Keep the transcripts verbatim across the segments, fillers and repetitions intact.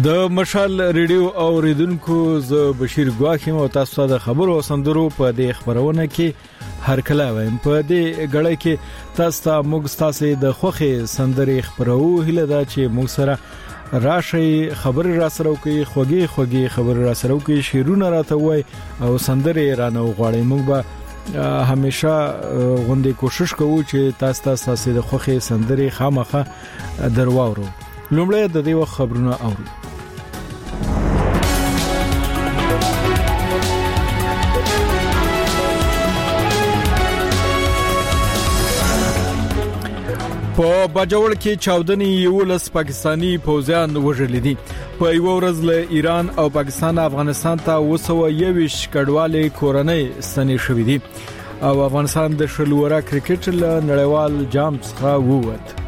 د مشال ریډیو اوریدونکو ز بشیر ګواخیم او تاسو د خبرو سندرو په دې خبرونه کې هر کله وایم په دې غړې کې تاسو ته موږ تاسو د خوخي سندري خبرو هله دا چې موږ سره راشي خبر را سره کوي خوږی خوږی خبر را سره کوي شیرونه راته وای او سندري رانه غواړي موږ به همیشه غونډې کوشش کوو چې تاسو تاسو د خوخي سندري خامخه درواورو لومړی د دې وخت خبرونه اورو په باجوړ کې چاودنې یو لس پاکستانی پوځیان وژل دي په یو ورځ له ایران او پاکستان افغانستان ته وسو یوش کډواله کورنۍ ستنې شوې دي او افغانستان د شلورا کرکټ له نړیوال جام څخه ووت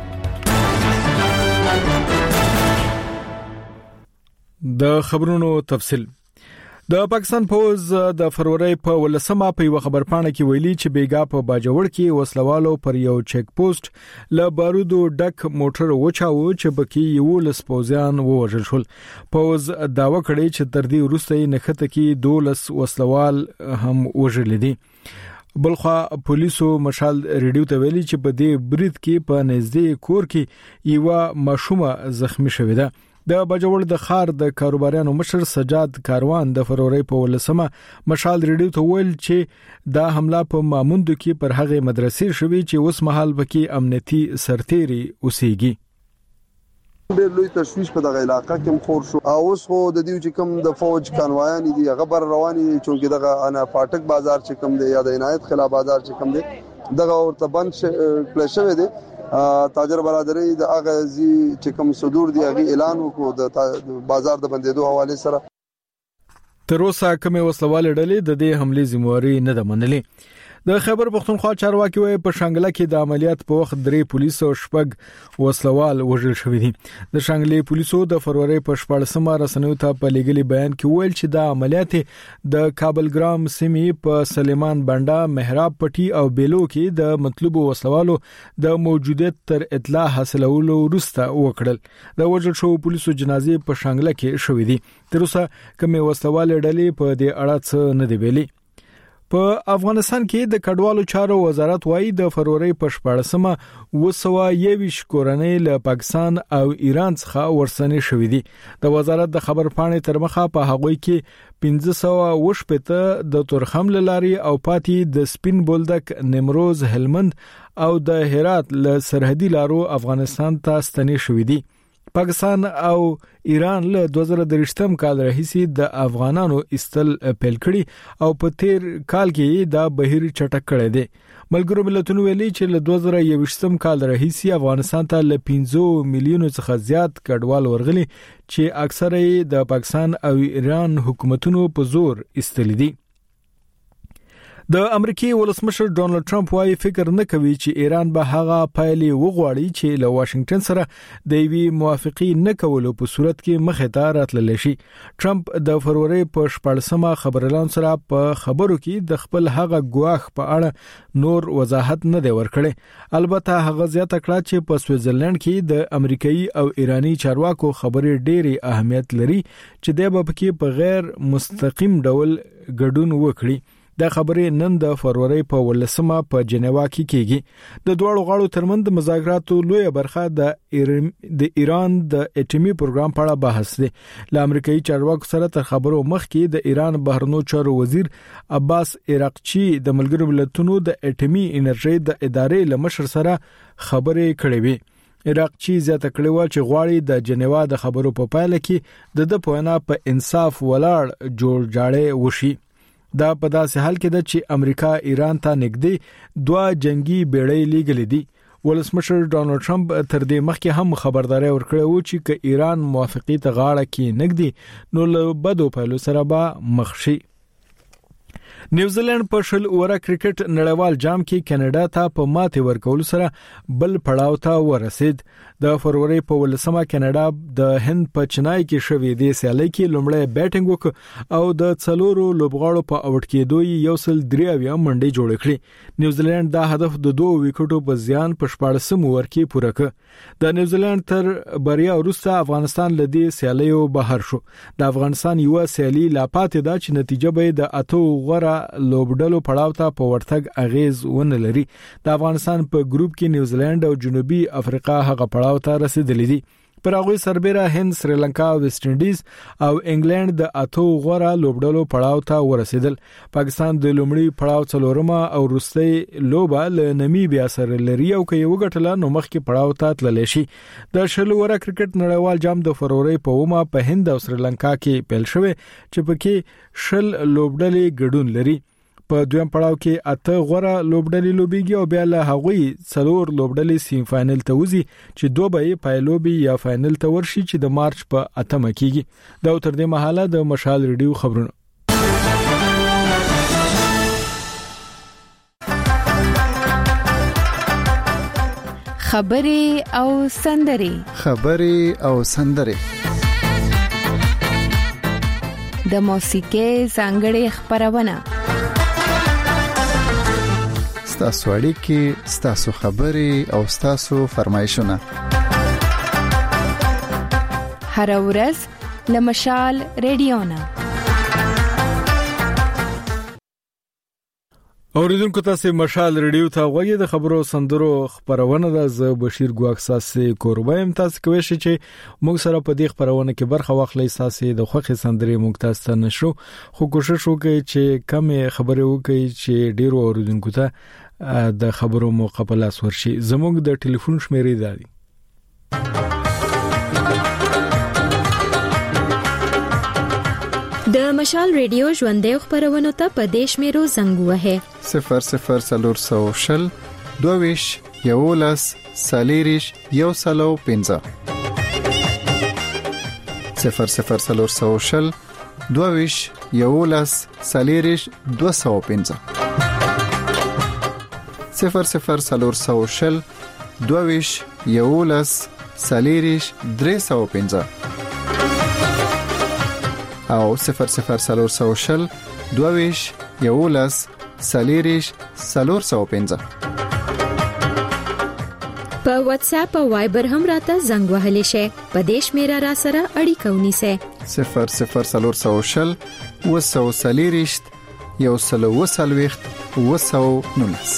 د خبرونو تفصیل د پاکستان پوز د فروری په ولسمه په یو خبرپاڼه کې ویلي چې بیګا په باجوړ کې وسلوالو پر یو چیک پوسټ ل بارودو ډک موټر وچاو چې بکی یو لس پوزیان ووژل شول پوز داوا کړی چې تر دې وروسته نخته کې دولس وسلوال هم وژل دي بلخوا پولیسو مشال ریډیو ته ویلي چې په دې برید کې په نږدې کور کې یو ماشومه زخمی شوې ده د باجوړ د خار د کاروباریانو مشر سجاد کاروان د فروری په ولسمه مشال ریډیو ته ویل چې دا حمله په ماموندو کې پر هغه مدرسې شوې چې اوس مهال پکې امنیتي سرتيري اوسېږي ډېر لوی تشویش په دغه علاقې کې مخور شو او اوس خو د دې چې کوم د فوج کانوایان دي غبر رواني چې دغه انا پاټک بازار چې کوم دی یا د عنایت خلا بازار چې کوم دی دغه ورته بند کړی شوی دی تاجر برادری د اغازي چې کوم صدور دی غي اعلان وکړو د بازار د بندیدو حواله سره تر اوسه کومه وسلواله ډلې د دې حمله ذمہواری نه ده منلې د خیبر پختونخوا چارواکي وای په شانګله کې د عملیات په وخت درې پولیس او شپږ وسلوال وژل شوې دي د شانګلې پولیسو د فروری په شپږمه رسنیو ته په لګلي بیان کې ویل چې د عملیات د کابل ګرام سیمې په سلیمان بنډا محراب پټي او بیلو کې د مطلوب وسلوالو د موجودیت تر اطلاع حاصلولو وروسته وکړل د وژل شو پولیسو جنازې په شانګله کې شوې دي تر اوسه کومه وسلوال ډلې په دې اړه څه نه دی ویلي په افغانستان کې د کډوالو چارو وزارت وايي د فروری په شپږمه وسوه یوش کورنۍ له پاکستان او ایران څخه ورسنې شوې دي د وزارت د خبر پاڼې تر مخه په هغوی کې پنځه سوه وشپته د تورخم لاري او پاتې د سپین بولدک نیمروز هلمند او د هرات له سرحدي لارو افغانستان ته ستنې شوې دي پاکستان او ایران له دوه زره درې کال راهیسې د افغانانو استل پیل کړي او په تیر کال کې دا بهیر چټک کړی دی ملګرو ملتونو ویلي چې له دوه زره یوویشت کال راهیسې افغانستان ته له پنځه میلیونو څخه زیات کډوال ورغلي چې اکثره یې د پاکستان او ایران حکومتونو په زور استل دي د امریکای ولسمشر ډونالد ټرمپ وايي فکر نه کوي چې ایران به هغه پایلې وغواړي چې له واشنگټن سره د وی موافقي نه کولو په صورت کې مخه ته راتللی شي ټرمپ د فروری په شپږمه خبرلاند سره په خبرو کې د خپل هغه ګواښ په اړه نور وضاحت نه دی ورکړی البته هغه زیاته کړه چې په سویټزرلند کې د امریکایي او ایرانی چارواکو خبرې ډېری اهمیت لري چې د به کې په غیر مستقیم ډول ګډون وکړي د خبرې نن د فروری په ولسمه په جنیوا کې کېږي د دوه غاړو ترمنځ د مذاکراتو لوی برخه د ایران د ایران د اټومي پروګرام په اړه بحث دی ل امریکایي چارواکو سره تر خبرو مخکې د ایران بهرنیو چارو وزیر عباس عراقچی د ملګرو ملتونو د اټومي انرژي د ادارې لمشر سره خبرې کړې وي عراقچی زیاته کړې و چې غواړي د جنیوا د خبرو په پایله کې د د پوهنه په انصاف ولاړ جوړ جاړې وشي دا په داسې حال کې ده چې امریکا ایران ته نږدې دوه جنگي بیړۍ لیږلې دي ولسمشر ډونالد ټرمپ تر دې مخکې هم خبرداري ورکړې و چې ک ایران موافقت غاړه کې نږدې نو له بدو پهلو سره به مخ شي نیوزیلند په شل اوره کرکټ نړیوال جام کې کاناډا ته په ماته ورکول سره بل پړاو ته ورسید. د فروری په ولسمه کاناډا د هند په چنای کې شوې د سیالۍ کې لومړی بیټینګ وک او د څلورو لوبغاړو په اوټ کېدو یو سل درې اویا منډې جوړ کړې. نیوزیلند دا هدف د دوه وکټو په زیان په شپاړسم اوور کې پوره کړ. د نیوزیلند تر بریا وروسته افغانستان لدی سیالیو بهر شو. د افغانستان یو سیالي لا پاتې ده چې نتیجه به د اتو غوړه لوبډلو پړاو ته په ورتګ اغیز ونه لري. د افغانستان په ګروپ کې نیوزیلند او جنوبي افریقا هغه پړاو ته رسیدلې دي. پر هغه سربېره هند، سریلانکا او ویسټ انډیز او انګلند د اتو غوړه لوبډلو پړاو ته ورسیدل. پاکستان د لومړي پړاو څلورمه او وروستۍ لوبه له نامیبیا سره لري او کې یو غټله نو مخکې پړاو ته تللی شي. د شل اوره کرکټ نړیوال جام د فروری په ومه په هند او سریلانکا کې پیل شوی چې پکې شل لوبډلې ګډون لري. په دویم پړاو کې اته غوړه لوبډلې لوبيږي او بیا له هغوی څلور لوبډلې سیم فائنل ته وځي چې دوه به پایلوبي یا فائنل ته ورشي چې د مارچ په اتمه کېږي. دا تر دې مهاله د مشال ریډیو خبرونه. خبرې او سندرې خبرې او سندرې د موسیقۍ ځانګړې خبرونه ستاسو اړیکې، ستاسو خبرې او ستاسو فرمایشونه هر ورځ له مشال ریډیو نه. اوریدونکو تاسو مشال ریډیو ته غوږی د خبرو سندرو خبرونه ده. زه بشیر ګواک ساسي کوربایم. تاسو کوی شئ چې موږ سره په دې خبرونه کې برخه واخلئ. ساسي د خوخي سندرې موږ تاسو ته نشو خو کوشش وکړئ چې کم خبرې وکړئ چې ډیرو اوریدونکو ته د خبرو موقع په لاس ورشي. زموږ د ټلیفون شمیرې ده د مشال ریډیو ژوندې خبرونه ته په دیش میرو زنګ وه صفر صفر سلور سو شل دویش یولس سالیریش یو سلو پنځه صفر صفر سلور سو شل دویش یولس سالیریش دو سو پنځه صفر صفر سلور سو شل دویش یولس سالیریش درې سو پنځه او صفر صفر سلور سو شل دویش یولس سالیریش سلور سو پنځه. په واتس اپ او وایبر هم راته زنګ وهلی شي. په دیش میرا را سره اړیکه ونیسه صفر صفر سلور سو شل وسو سالیریش یو سلو وسلويخت وسو نونس.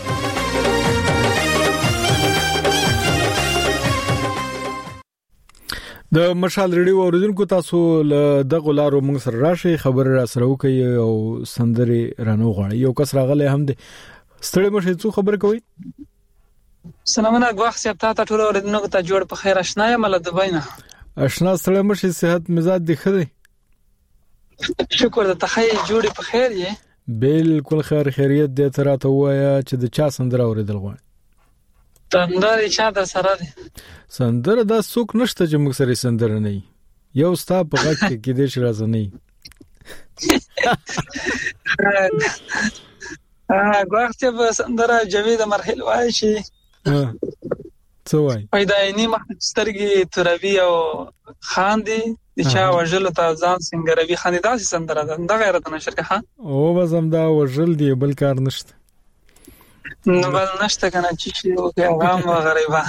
د مشال ریډیو اوریدونکو تاسو له دغه لارو موږ سره راشي خبر را سره وکي او سندري رانو غواړي. یو کس راغلی هم دي. ستړي مشه څو خبر کوي. سلامونه غواخ سیب ته ټول اوریدونکو ته جوړ په خیر آشنا یم له دبي نه. آشنا ستړي مشه صحت مزاج دی خدي. شکر د تخی جوړ په خیر یې. بالکل خیر خیریت دې تر ته وایا چې د چا سندره اوریدل غواړي. سندره چا در سره دي. سندره دا څوک نشته چې موږ سره سندره نه یو ستا په غږ کې کې دې شرازه نه ا غواړم چې سندره جوید مرحل وای شي څه وای پیدایني مسترګي تروي او خاندي د چا وجل ته ځان سنگروي خاندي داسې سندره ده د غیرت نشر که او بزم دا وجل دی بل کار نشته نو بل نشته کنه چې یو پیغام غریبا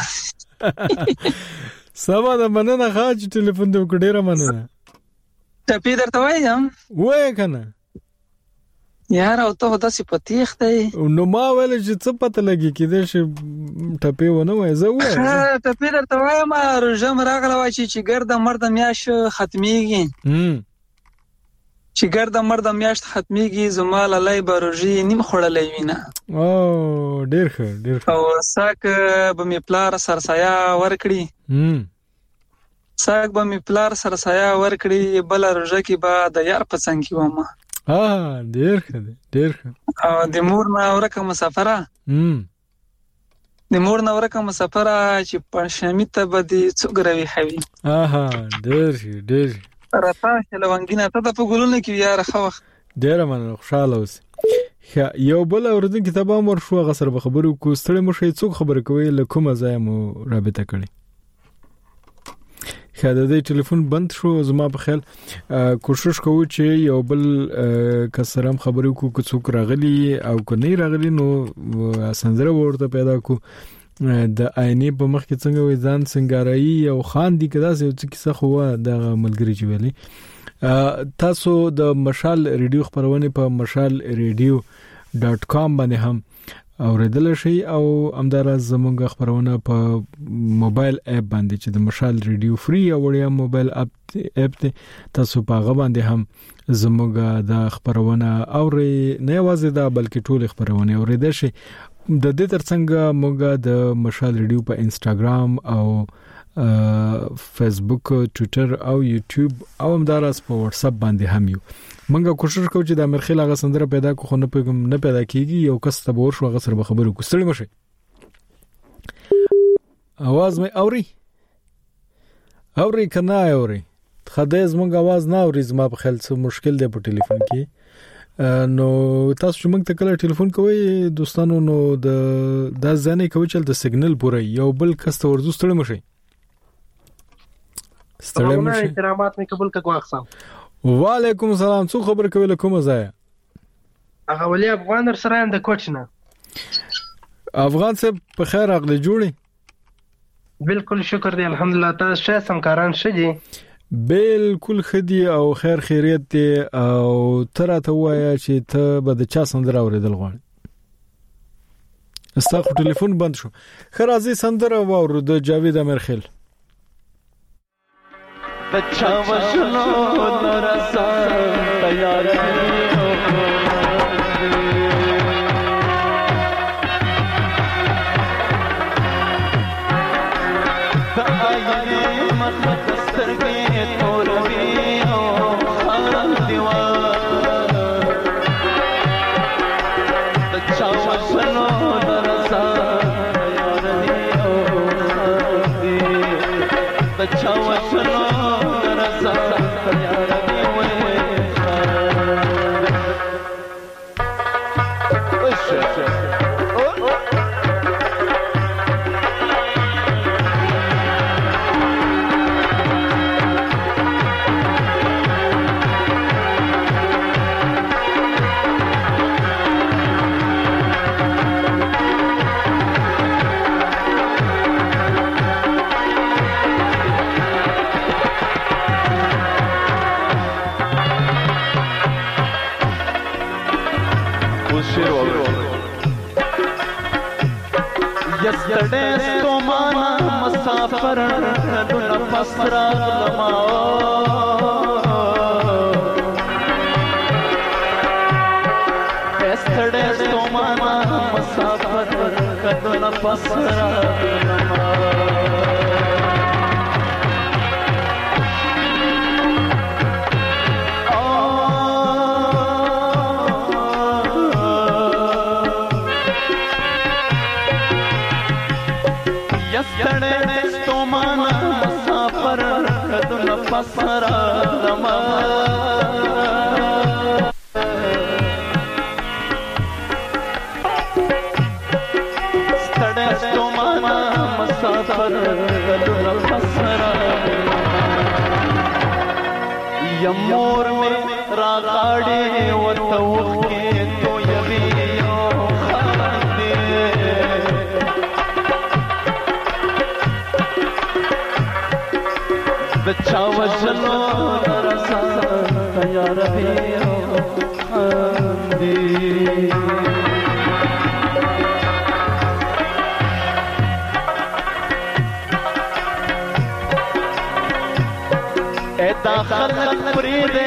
سبا د مننه خاج ټلیفون د وکړه مننه ټپی درته وایم وای کنه یار او ته د سپتیخ دی نو ما ویل چې څه پته لګی کېده چې ټپی ونه وای زه وای ټپی درته وایم رژم راغله وای چې ګرد مرد میاش ختميږي چې ګرد مرد میاشت ختميږي زمال لای بروجي نیم خړلې وینا او ډیر ښه ډیر ښه او ساک به می پلار سرسایا ورکړي هم ساک به می پلار سرسایا ورکړي بل روزه کې به د یار په څنګ کې ومه ها ډیر ښه ډیر ښه او د مور نه ورکه مسافره هم د مور نه ورکه مسافره چې پښمی ته به دي څوګروي خوي اها ډیر ډیر راته لونګینه ته په ګلونه کې یار خو ډیر من خوشاله اوس یو بل اوردن کتابه مر شو غسر به خبرو کو ستړي مو شي څوک خبر کوي له کومه ځای مو رابطه کړي. خاله د ټلیفون بند شو زما په خیال کوشش کوو چې یو بل کسرم خبرو کو څوک راغلي او کو نه راغلي نو سندره ورته پیدا کو د آینه په مخ کې څنګه وې ځان سنگارایي او خان دي کدا څه کیسه خو د ملګری چويلي. تاسو د مشال ریډیو خبرونه په مشال ریډیو ډاٹ کام باندې هم اوریدل شي او همدارس زموږ خبرونه په موبایل اپ باندې چې د مشال ریډیو فری او وړیا موبایل اپ اپ ته تاسو په غو باندې هم زموږ د خبرونه اوري نه یوازې دا بلکې ټول خبرونه اوریدل شي. د دې ترڅنګ موږ د مشال ریډیو په انستګرام او فیسبوک، ټوئیټر او یوټیوب او همدارس په واتس اپ باندې هم یو. منګه کوشش کوو چې د مرخیل هغه سندره پیدا کو خو نه پیغام نه پیدا کیږي یو کس ته ور شو هغه سره به خبرو کو ستړي مشه. आवाज مې اوري اوري کنه اوري خدای زموږ आवाज نه اوري زما په خیال څه مشکل دی په ټلیفون کې. نو تاسو چې موږ ته کله ټلیفون کوئ دوستانو نو د د ځانې کوي چې د سیګنل پوره یو بل کس ته ورزو ستړي مشه. ستړي مشه. احترامات مې قبول کړو اقسام. وعلیکم السلام. څو خبر کوي له کومه ځای؟ هغه ولي افغان در سره د کوچنه. افغان صاحب په خیر راغلی جوړي؟ بالکل شکر دی الحمدلله. تاسو شه سمکاران شدي؟ بالکل خدي او خیر خیریت دی او تر ته وایا چې ته به د چا سندره اوریدل غواړې؟ استاخو ټلیفون بند شو. خرازي سندره واورو د جاوید امرخیل. بچا وشلو نرسا تیار دائینے مختصر کے توروی خان دیوار بچا وشلو نرسا تیار بچا وشلو Yesterday's to mana musafir dun pasra lama Yesterday's to mana musafir dun pasra lama Yesterday's to mana musafir dun pasra lama Yesterday's to mana musafir dun pasra yamur mein raagade wa tawke to yabiyo khande बच्चा वचलो नरसा तैयार है खांदी ए दाखल फरीदे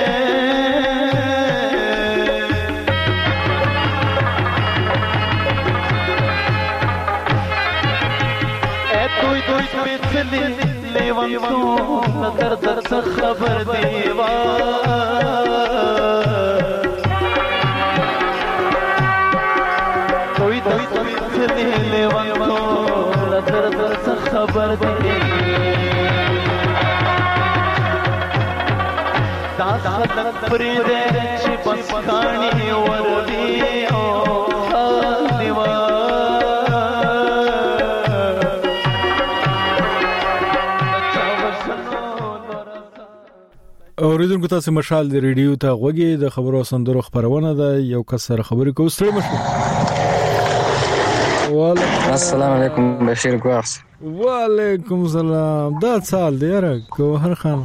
ए तू तू पिछली लेवन तो नजर दर से खबर देवा कोई कोई पिछले लेवन तो नजर दर से खबर देवा दास परी दे बस कहानी वरदी اوریدونکو تاسو مشال د ریډیو ته غوږی د خبرو سندرو خبرونه ده یو کس سره خبرې کوو ستړي مشه. السلام علیکم بشیر ګواس. وعلیکم السلام. دا سال دی را کوهر خان.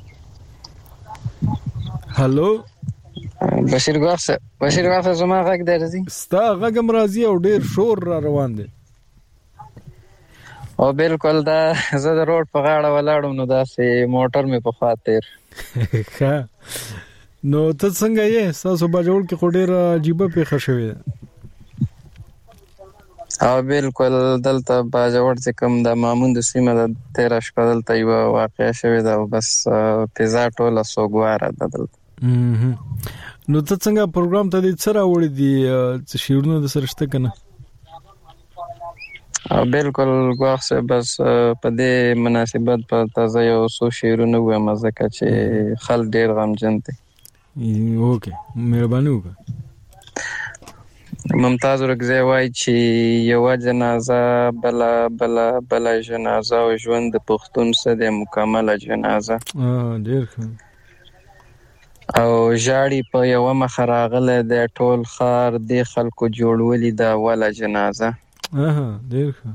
هالو بشیر ګواس. بشیر ګواس زما غږ درځي؟ ستا غږ مرضی او ډیر شور را روان دی. او بالکل دا زه د روډ په غاړه ولاړم نو دا سه موټر مې په خاطر. ښه نو ته څنګه یې؟ تاسو باجوړ کې خډیر عجیب پیښه شوې ده. او بالکل دلته باجوړ چې کوم د مامون د سیمه د تیرا شپه دلته یو واقعیا شوې ده او بس پیزا ټوله سوګواره ده دلته. نو ته څنګه پروګرام ته دې سره وړي دي چې شیرونه د سرشته کنه؟ او بالکل ګواخه بس په دې مناسبت په تازه یو سو شیرونه و مزه چې خل ډیر غمجن دي. اوکې مهرباني وکړه. ممتاز ورګزی وای چې یو جنازه بلا بلا بلا جنازه او ژوند د پښتون سره د مکمله جنازه. اه ډیر ښه. او جاړي په یو مخراغله د ټول خار د خلکو جوړولې د ولا جنازه. اه ډیر ښه.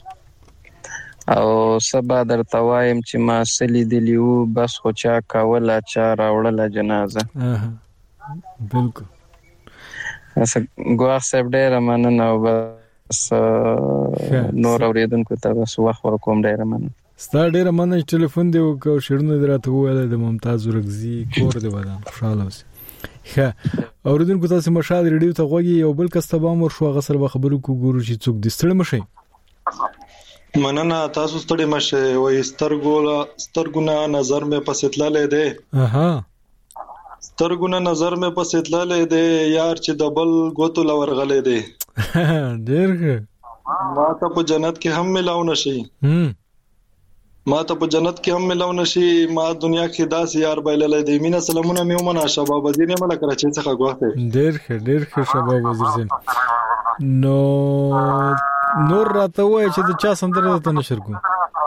او سبا درته وایم چې ما سلی دیلیو بس خو چا کوله چا راوړله جنازه. اه بالکل. اسه ګواخ صاحب ډیر مننه او بس نور اوریدونکو ته بس وخت ورکوم ډیر مننه. ستا ډیر مننه ټلیفون دی او شیرونه دراته ویل د ممتاز ورګزی کور دی ودان خوشاله اوسه. ښه اوریدونکو تاسو مشال ریډیو ته غوږی یو بل کس ته بام ور شو غسر به خبرو کو ګورو چې څوک د ستړي مشي. مننه تاسو ستړي مشه وای سترګولا سترګونه نظر مې پسیتللې ده. اها سترګونه نظر مې پسیتللې ده یار چې دبل غوتو لور غلې ده. ډېر ښه. ما ته په جنت کې هم ملاو نشي. هم ما ته په جنت کې هم ملاو نشي. ما دنیا کې داس یار بایللې ده. مینا سلامونه مې ومنه شباب وزیر مې ملک راچې څخه غوښته. ډېر ښه ډېر ښه شباب وزیر سین. نو نور راته وای چې د چا سندره ته نشر کو؟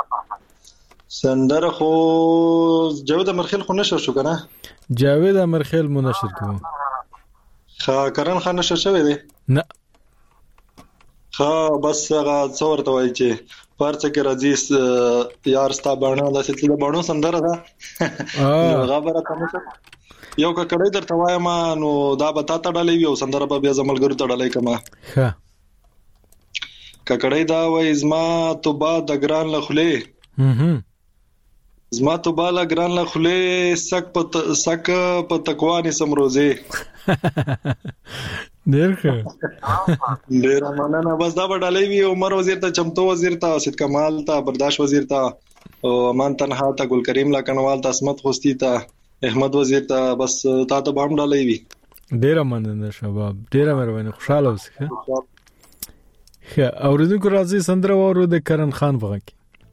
سندره خو جاوید امرخیل خو نشر شو کنه؟ جاوید امرخیل مو نشر کو. خا کرن خان نشر شوی دی؟ نه. خا بس هغه څور ته وای چې پارڅ کې راځي یار ستا باڼه د ستله باڼو سندره ده. هغه برته نشر یو کړي درته وایم نو دا به تا تړلې وي او سندره به بیا زملګرو تړلې کما. ښه ککړی دا وای زما توبه د ګران لخلې. هم زما توبه ل ګران لخلې سک په سک په تقوانی سمروزه. ډیر ښه. ډیر مننه. بس دا وډالې وی عمر وزیر ته چمتو وزیر ته سید کمال ته برداشت وزیر ته او امان تنها ته ګل کریم لا کنوال ته اسمت خوستی ته احمد وزیر ته بس تا ته بام ډالې وی. ډیر مننه شباب ډیر مهرباني خوشاله اوسه. ښه اوریدونکو راځي سندره وورو د کرن خان وغږ.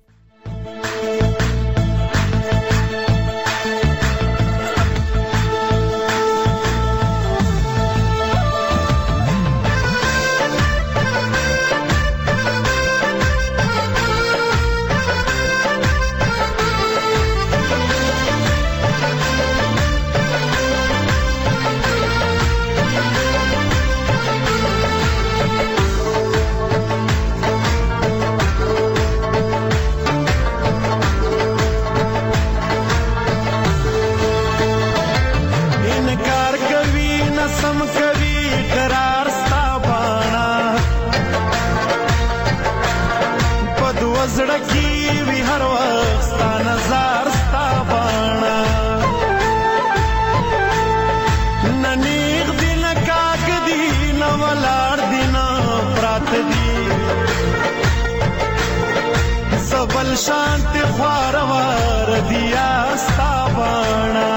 शांति ख्वारवार दिया स्ताबाना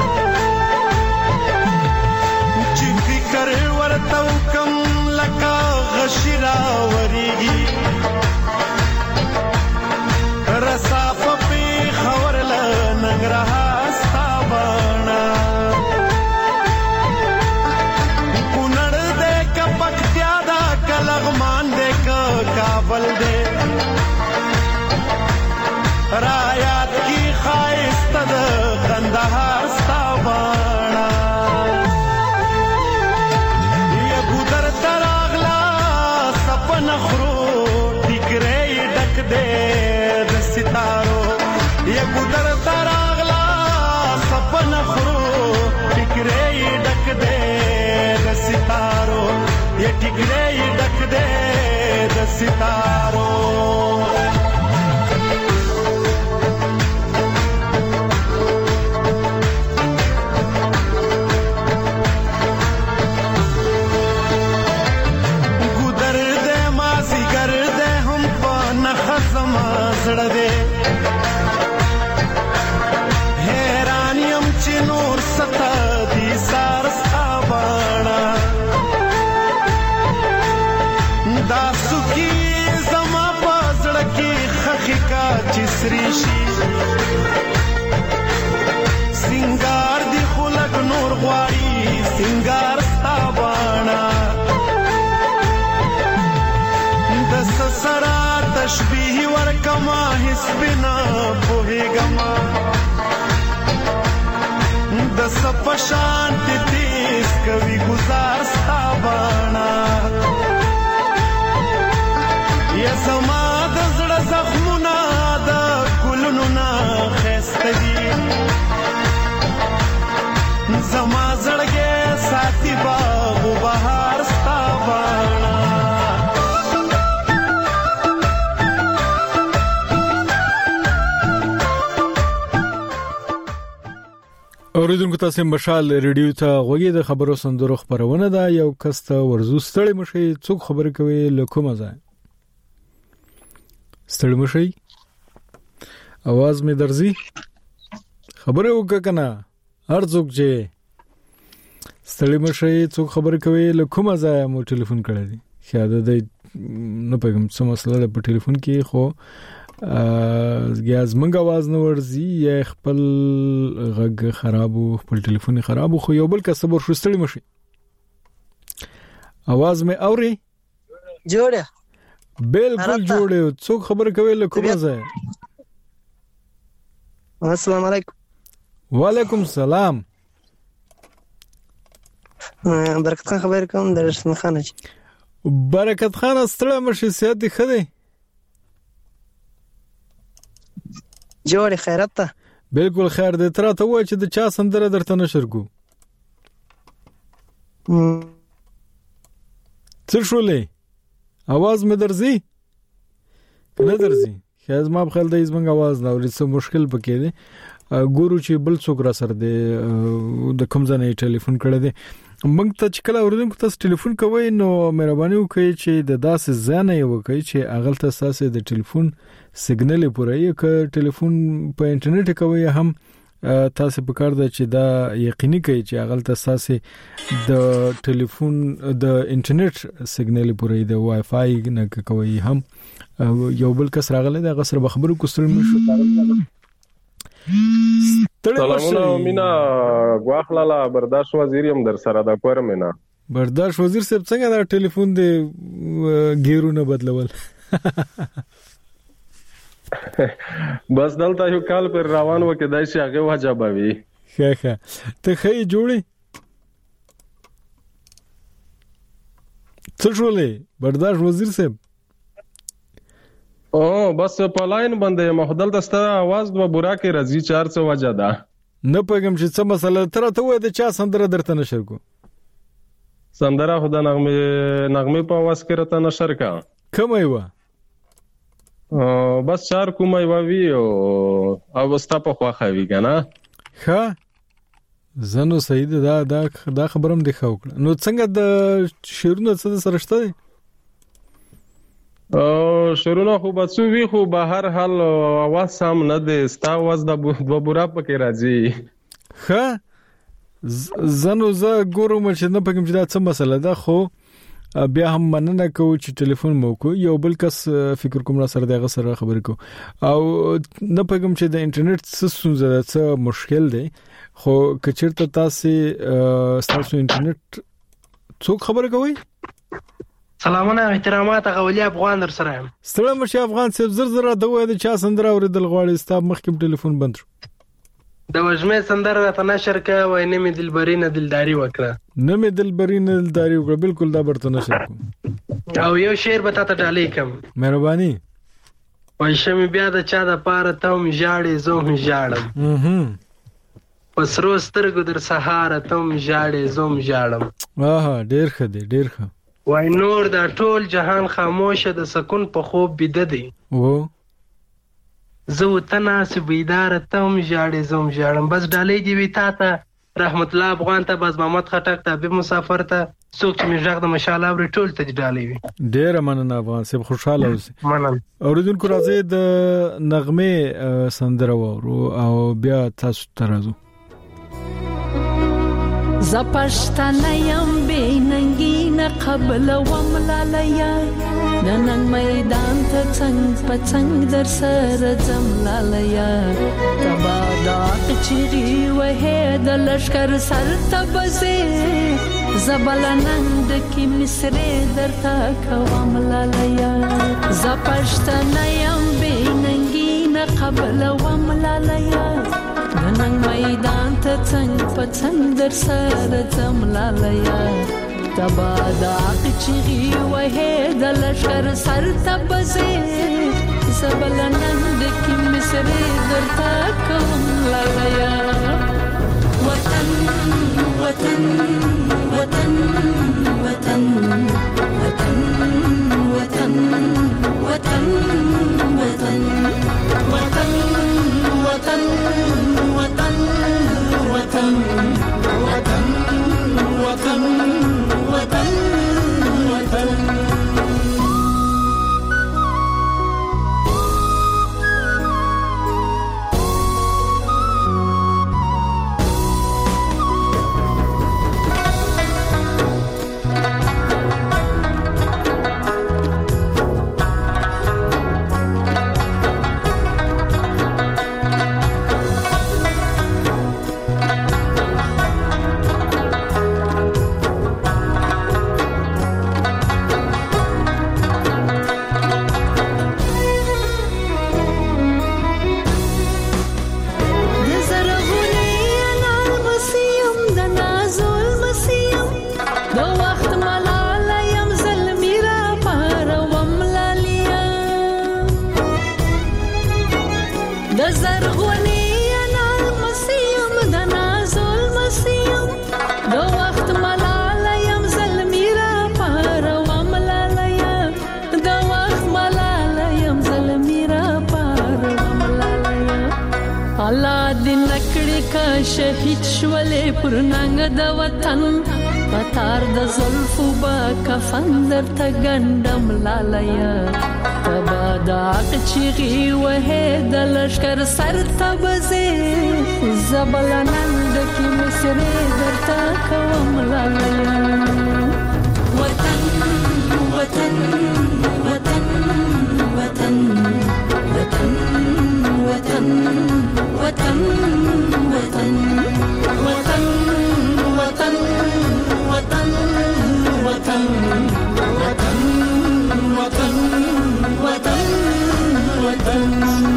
चिंती करे वरतौ कम लका गशिरा वरीगी रसाफ पे खबर ल नगरहा स्ताबाना कुनड़ दे का पक्त्यादा कलगमान दे का काबल दे रायात की खाइस्त द कندهار सितारों गुदर दे मासी कर दे हम पान खसम सड़ दे हैरानियम चिनूर सता दी सार साबाना दासु की जमा पाजड़ की खखिका चिसरीशी सिंगार दी खुलक नूर ग्वाड़ी सिंगार साबाना दस सरा तशबीह वर्कमा हिस्बिना पोहे गमा दस पशांत तेज कवि गुजार साबाना या समा د زړه زخمونه د ګلونو نه خسته دي زما زړګي ساتي باغ و بهار ستا باڼه اوریدونکو تاسو مشال ریډیو ته غوږی د خبرو سندرو خبرونه ده. یو کس ته ورزو ستړي مشي څوک خبرې کوي لکومه ځای ستړي مشي आवाज می درځي خبره وکړه کنه هر څوک چې ستړي مشي څوک خبرې کوي لکومه ځای مو ټلیفون کړی دی شاده د نه پېږم څه مسله ده په ټلیفون کې خو ګاز منګ आवाज نه ورځي یا خپل غږ خرابو خپل ټلیفون خرابو خو یو بل کسبر شوستړي مشي आवाज مې اوري جوړه بالکل جوړه څوک خبر کوي له کومه ځای السلام علیکم وعلیکم السلام برکت خان خبر کوم درشن خان برکت خان ستړي مشي سیادت خده جوړ خیرت ته بالکل خیر دې تر ته وای چې د چا سندره درته نشر کو څه شولې आवाज مې درځي نه درځي خیاز ما بخل د زمنګ आवाज نه ورې څه مشکل پکې دي ګورو چې بل څوک را سره دی د کوم ځای ټلیفون کړی دی موږ ته چې کله اوریدونکو تاسو ټلیفون کوئ نو مهرباني وکړئ چې د داسې ځای یې وکړئ چې اغل تاسو د ټلیفون سیګنل پوره یې ک ټلیفون په انټرنیټ کوي هم تاسو په کار ده چې دا یقیني کوي چې اغل تاسو د ټلیفون د انټرنیټ سیګنل پوره د وای فای نه کوي هم یو بل کس راغلی دا غسر به خبرو کوستل مشو سلامونه مینا غواخلاله برداشت وزیر هم در سره دا کوم نه برداشت وزیر صاحب څنګه دا ټلیفون دی ګیرونه بدلول بس دلته یو کال پر روان و کې دای شي هغه وجبوي ښه ښه ته خې جوړي څه شولې برداشت وزیر صاحب او بس په لاین باندې محدل دسته आवाज دو برا کې رضی چار څه وجه ده نه پېږم چې څه مسله تر ته وې د چا سندره درته نشر کو سندره خدای نغمه نغمه په आवाज کې رته نشر کا کوم ایوا بس چار کومه وی او اوستا په خوا خوي کنه ښه زنو سید دا دا دا خبرم دی خو نو څنګه د شیرونو څه سره شته او شیرونو خو بچو وی خو به هر حال आवाज سم نه دی ستا आवाज د دو برا پکې راځي ښه زنو ز ګورم چې نه پکې چې دا څه مسله ده خو بیا هم مننه کوم چې ټلیفون مو کو یو بل کس فکر کوم را سره دغه سره خبرې کو او نه پګم چې د انټرنیټ څه ستونزه ده څه مشکل دی خو کچرته تاسو تاسو انټرنیټ څوک خبرې کوي سلامونه احترامات غولي افغان در سره سلام مشه افغان صاحب زر زر د وای د چا سندره اوریدل غواړي ستاب مخکې ټلیفون بند شو د وجمه سندره ته نشر کا وای نه می دلبري نه دلداري وکړه نه می دلبري نه دلداري وکړه بالکل دا برته نشر کوم او یو شعر به تاسو ډالې کم مهرباني وای شمه بیا د چا د پاره ته هم ژاړې زوم ژاړم mhm پس روز سترګو در سهار ته هم ژاړې زوم ژاړم واه ډیر ښه دی ډیر ښه وای نور دا ټول جهان خاموشه د سکون په خوب بیده دی و زه وطن اسې بیداره ته هم ژاړې زه هم ژاړم بس ډالۍ دې وي تا ته رحمت الله افغان ته باز محمد خټک ته حبیب مسافر ته څوک چې مې غږ د مشال اوري ټول ته دې ډالۍ وي. ډېره مننه افغان صاحب خوشحاله اوسئ. مننه. اوریدونکو راځي د نغمې سندره واورو او بیا تاسو ته راځو. زپشتنه یم بیننگی نه قبل وملالیا ننن میدان ته څنګ په څنګ در سره زملالیا تبادا چیری وه د لشکر سر تبزه زبلنند کی مصر در تا کوملالیا زپشتنه یم بیننگی نه قبل وملالیا نن میدان ته څنګ په څنګ در سره زملالیا تبادا چیری وه د لشکر سر تبزه زبلنند کی مصر در تا کوملالیا وطن وطن وطن وطن وطن وطن وطن وطن وطن وطن وطن وطن وطن وطن وطن وطن شهید شولې پر ننګ د وطن پتار د زلفو با کفن در ته ګندم لالیا تبادا چیغي وه د لشکر سر تبزه زبلنند کی مصر در ته کوم لالیا وطن وطن وطن وطن وطن وطن وطن وطن وطن وطن وطن وطن وطن وطن وطن وطن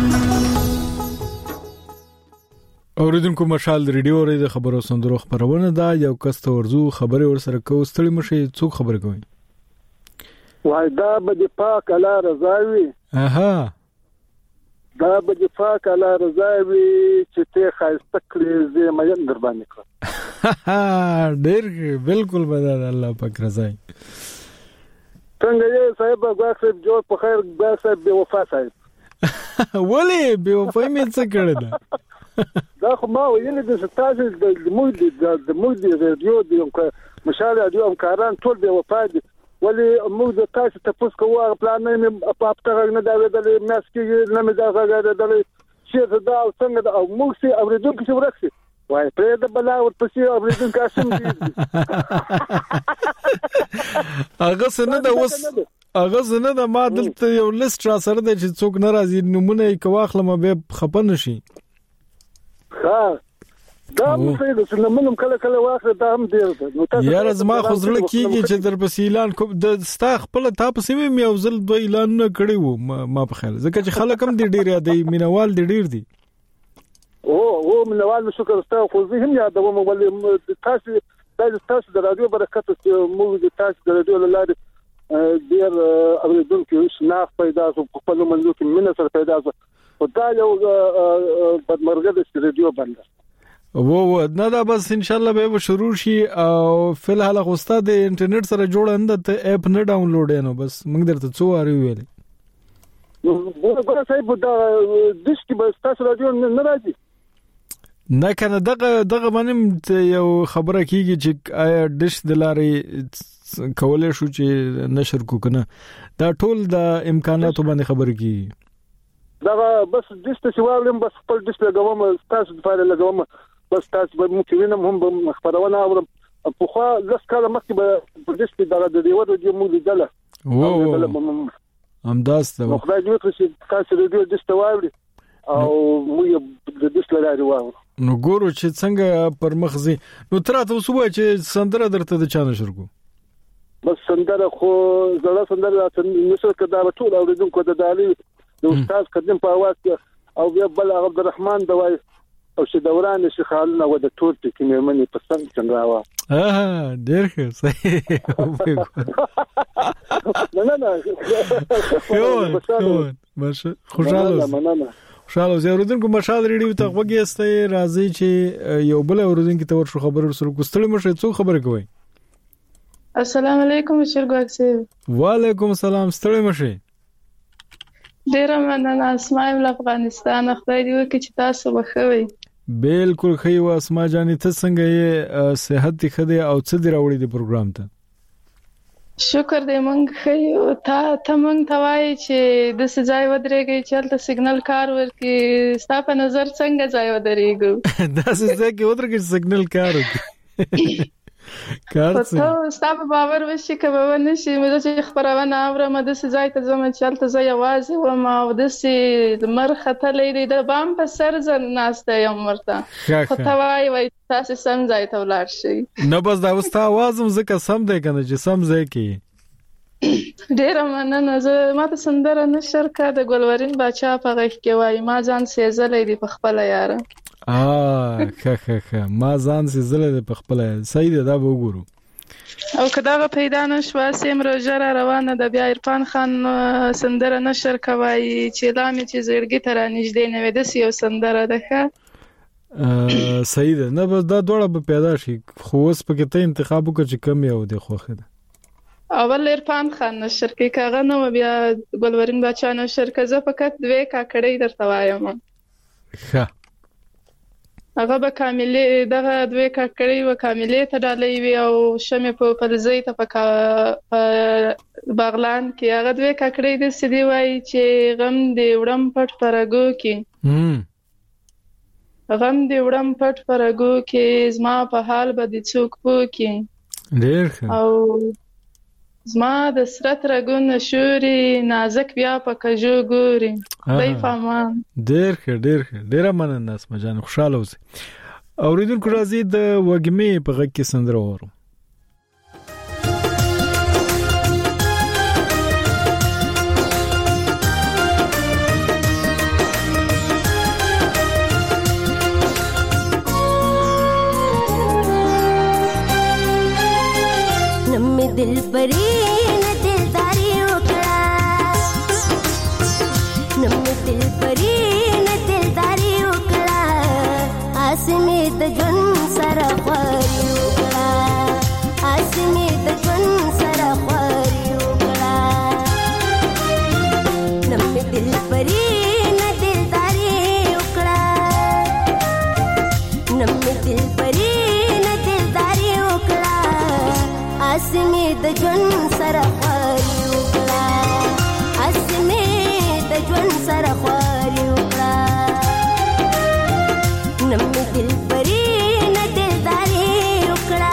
اوریدونکو مشال ریډیو اوري د خبرو سندرو خبرونه دا یو کس ته ورزو خبري ور سره کو ستړي مشي څوک خبر کوي وای دا به پاک الله رضاوي اها دا به د پاک الله رضاوي چې ته خاصه کړې زه مې در باندې کړ ډېر بالکل بدل الله پاک رضای څنګه یې صاحب غواخب جوړ په خیر با صاحب بے وفا صاحب ولی بے وفا مې څه کړل دا خو ما ویل د ستاسو د مود د مود رادیو د مشال رادیو همکاران ټول بے وفا دي ولی موږ د تاسو ته پوس کوو پلان نه په اپټه نه دا ویل مېس کې نه مې دا غاړه چې دا څنګه دا موږ سي اوریدونکو چې ورخصي وای پرې د بلا ورپسې اوریدونکو اسم دي هغه سن دا اوس هغه سن دا ما دلته یو لیست را سره د چې څوک ناراضي نمونه یې کواخله ما به خپن شي ها دا مې د سلمونم کله کله واخره دا هم ډیر ده یار زما خو زړه کیږي چې در پسې اعلان کوم د ستا خپل تاسو سیمه مې یو ځل دوه اعلانونه کړی وو ما په خیال ځکه چې خلک هم د ډیر یادې مینوال د ډیر دي او او مینوال شکر ستاسو خو زه هم یادوم ولې تاسو تاسو د رادیو برکت چې موږ د تاسو د رادیو لاره ډیر اوریدونکو شناخت پیدا شو په خپل منځو کې مینه سره پیدا شو او دا یو بدمرغه د رادیو باندې وو وو نه دا بس ان شاء الله به شروع شي او فلحال خو استاد د انټرنیټ سره جوړ اند ته اپ نه ډاونلوډ نو بس موږ درته څو واره ویل نو ګوره صاحب دا دیش کې بس تاسو رادیو نه راځي نه کنه دغه دغه باندې یو خبره کیږي چې آیا ډیش د لارې کولای شو چې نشر کو کنه دا ټول د امکاناتو باندې خبر کیږي دا بس دیش ته شوالم بس خپل دیش لګوم تاسو د فایل لګوم بس تاسو به مو کینم هم خبرونه اورم په خو لس کاله مخکې به په دیش کې دا د دیو د مو لیدله وو همداسته نو خدای دې وکړي چې تاسو د دیش ته واوري او مو د دیش لاري واورو نو ګورو چې څنګه پر مخزي نو تراته وسوه چې سندره درته د چانه شرکو بس سندره خو زړه سندره نشر کړه ټول اوریدونکو د دالي د استاد قدم په आवाज کې او بیا بل عبدالرحمن دوای او چې دوران شیخالنا و د تور ټکی مېمنې په څنګه څنګه وا اه ډېر ښه صحیح نه نه نه خو ماشه خوشاله خوشاله زیرودونکو مشال ریډیو ته وګیسته راځي چې یو بل اورودونکو ته ورشو خبرو سره کوستل مشه څو خبره کوي السلام علیکم شرګواک سي وعلیکم السلام ستړي مشه ډیر مننه اسماء افغانستان خدای دې وکړي چې تاسو بخوي بالکل خی و اسماء جانې ته څنګه یې صحت دې خدای او څه دی راوړي د پروګرام ته شکر دې مونږ خی تا ته مونږ توای چې د سځای ودرېږي چې تل سیګنل کار ورکي ستاسو په نظر څنګه ځای ودرېږي دا سځای کې ودرېږي سیګنل کار وکي کار څه ستاسو باور وشي کوي ونشي مې چې خبرونه اورم د سځای ته زما چې تل ځای आवाज و ما او د سي مرخته لري د بام په سر ځن ناشته یم ورته خو توای وای تاسو سم ځای ته ولاړ شئ نو بس دا وستا आवाज هم زکه سم دی کنه چې سم ځای کې ډیر مننه زه ماته سندره نشر کا د ګلورین بچا په غږ کې وای ما ځان سېزلې دی په خپل یار اه خه خه خه ما ځان سېزلې په خپل صحیح ده دا وګورو او کدا پیدا نشو سیم روزر روانه د بیا عرفان خان سندره نشر کوي چې لامي چې زړګي تر نږدې نه وې د سیو سندره ده ښه صحیح ده نه بس دا دوړه به پیدا شي خو اوس پکې ته انتخاب وکړه چې کم یو دی خوخه ده اول عرفان خان نشر کې کاغه نو بیا ګلورین بچا نشر کزه فقط دوه کاکړې درته وایم ښه هغه به کاملې دغه دوه کاکړې و کاملې ته ډالې وی او شمه په پرځې ته په باغلان کې هغه دوه کاکړې د سدي وای چې غم دی وړم پټ پرګو کې غم دی وړم پټ پرګو کې زما په حال به د څوک پو کې ډېر او زما د سرت رګون شوري نازک بیا په کجو ګوري دای فهمان ډېر ښه ډېر ښه ډېر مننه اسماء جان خوشاله اوسئ اوریدونکو راځي د وګمې په غږ کې سندره وورو दिल परी न दिलदारी उकड़ा नम्मे दिल परी न दिलदारी उकड़ा आसमी द जुन सरा ख्वारी उकड़ा आसमी द जुन सरा ख्वारी उकड़ा नम्मे दिल परी न दिलदारी उकड़ा नम्मे दिल परी न दिलदारी उकड़ा आसमी د ژوند سره خواري وکړه اسمه د ژوند سره خواري وکړه نمې دل پرې نه دلداري وکړه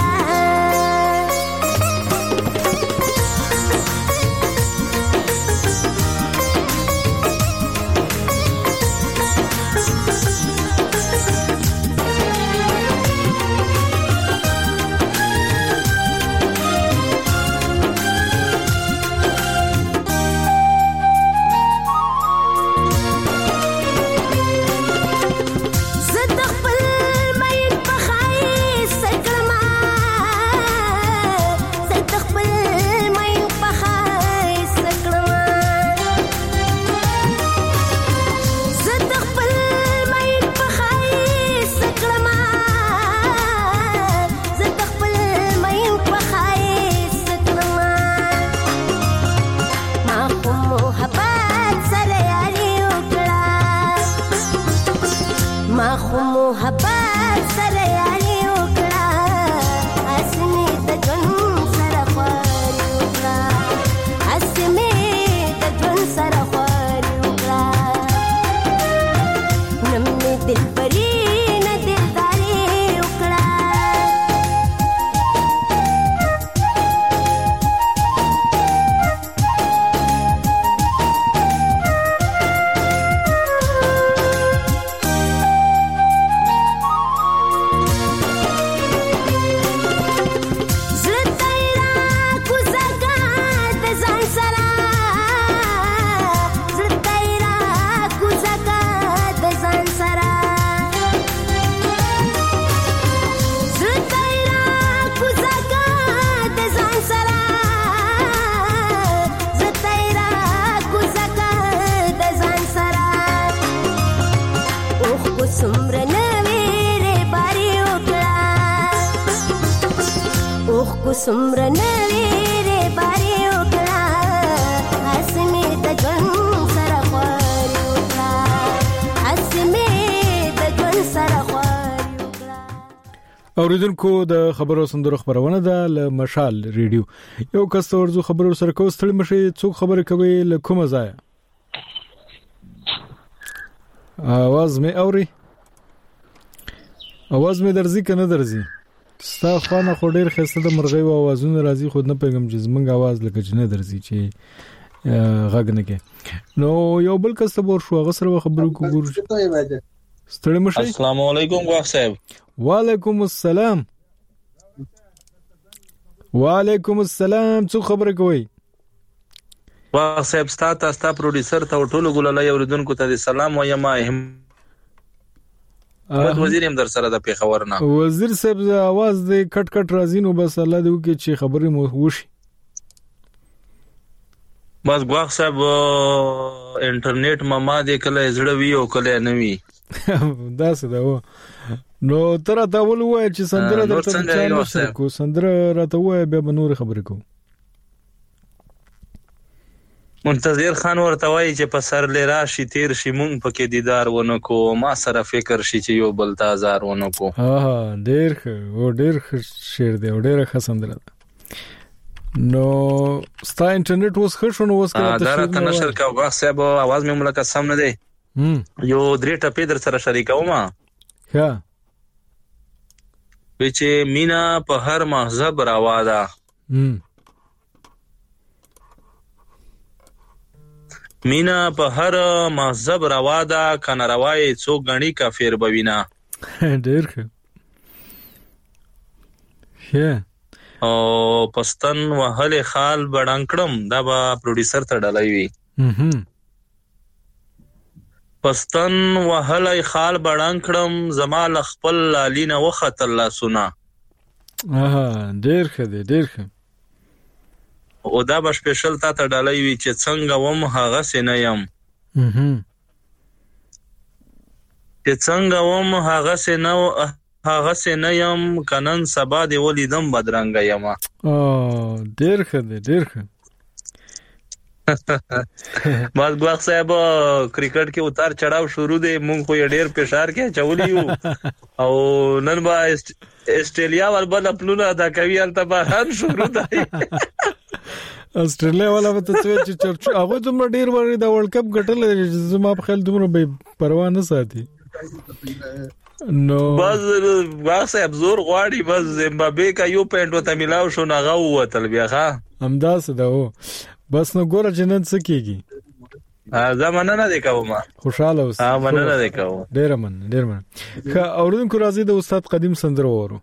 سمره نویره باری وکړه اسمه د ژوند سره خواري وکړه اسمه د ژوند سره خواري وکړه. اوریدونکو د خبرو سندرو خبرونه ده ل مشال ریډیو. یو کس ورزو خبرو سره کو ستړي مشي څوک خبره کوي ل کومه ځای आवाज مې اوري आवाज مې درځي کنه درځي ستا خوانه خو ډیر خسته د مرغۍ او आवाजونه راځي خود نه پیغام چې زمنګ आवाज لکه چې نه درځي چې غږ نه کې نو یو بل کس ته ور شو هغه سره خبرو کوو ستړي مشي. السلام علیکم غواخ صاحب. وعلیکم السلام. وعلیکم السلام. څو خبره کوي غواخ صاحب ستا ستا پروډوسر ته ټولو ګلالای اوریدونکو ته سلام وایم. احمد وزیر هم در سره د پیښور نه. وزیر صاحب आवाज دې کټ کټ راځي نو بس الله دې وکړي چې خبرې مو وشي. بس غواخ صاحب انټرنیټ ماما دې کله زړه وی او کله نه وی دا څه ده نو تر تا ول وای چې سندره درته چالو سره کو سندره راته وای به نور خبرې کو. منتظر خان ورته وای چې په سر لرا شي تیر شي مونږ پکې دیدار ونه کو ما سره فکر شي چې یو بل تازار ونه کو. ها ها ډیر و ډیر شعر دی او ډیر ښه سندره ده. نو ستا انټرنیټ اوس ښه شو نو اوس کله ته دا ته نشر کا غواخ صاحب आवाज مې ملک سم نه دی یو درې ټپې در سره شریکوم. ها چې مینا په هر مذهب روا ده مینا په هر مذهب روا ده کنه روای څوک غنی کافر بوینا. ډیر ښه. ها او پستن وهل خال بډانکړم دا به پروډوسر ته ډالای وی. پستن وهلای خال بډانکړم زمال خپل لالینه وخت الله سنا. اها ډیر ښه دی ډیر ښه. او دا به سپیشل تا ته ډالای وی چې څنګه وم هغه سینه يم. چې څنګه وم هغه سینه هغه سینه يم کنن سبا دی ولیدم بدرنګ یم. او ډیر ښه دی ډیر ښه. باز غواخ صاحب کرکټ کې اتار چړاو شروع دی مونږ خو ډیر فشار کې چولیو او نن با استرالیا ول بل خپلونه دا کوي الته بهر شروع دی. استرالیا ولا ته چې چرچ هغه دومره ډیر وری دا ورلد کپ ګټل زما په خیال دومره به پروا نه ساتي. نو باز غواخ صاحب زور غواړي بس زمبابوے کا یو پوینټ وته ملاو شو نه غو وتل بیا ښا همداس ده و بس نو ګوره جنن څه کیږي. ا زمانه نه دی کوم خوشاله اوس. ا مننه نه دی کوم ډیر من ډیر من. خا اوردونکو راځي د استاد قدیم سندره وورو.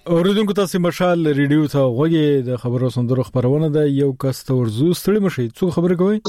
اوریدونکو تاسو مشال ریډیو ته غوږی د خبرو سندرو خبرونه ده یو کس ته ورزو ستړي مشي څو خبره کوي.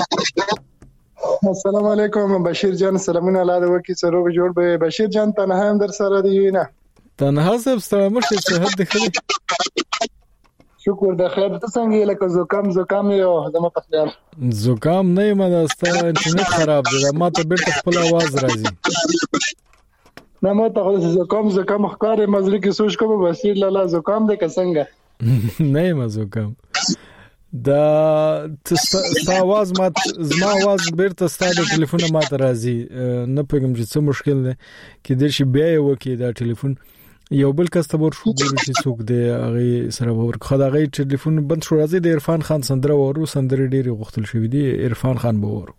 السلام علیکم بشیر جان سلامونه علیه وکي سره جوړ به بشیر جان تنها هم در سره دی نه تنها سب ستړي مشي صحت د خیر شکر د خیر ته څنګه لکه زکام زکام یو زما په خیال زکام نه ما د ستا انټرنیټ خراب دی ما ته بیرته خپل आवाज راځي نه ما ته زکام زکام ښکارې مزل کې سوچ کوم بشیر لاله زکام دې څنګه نه ما زکام دا ستا आवाज ما زما आवाज بیرته ستاسو ټلیفون ما ته راځي نه پېږم چې څه مشکل دی کې د شي بیا یو کې دا ټلیفون یو بل کستمر شو ګوري چې څوک دی هغه سره ور خدای ټلیفون بند شو راځي د عرفان خان سندره ورو سندره ډېری غوښتل شوې دي عرفان خان به ورو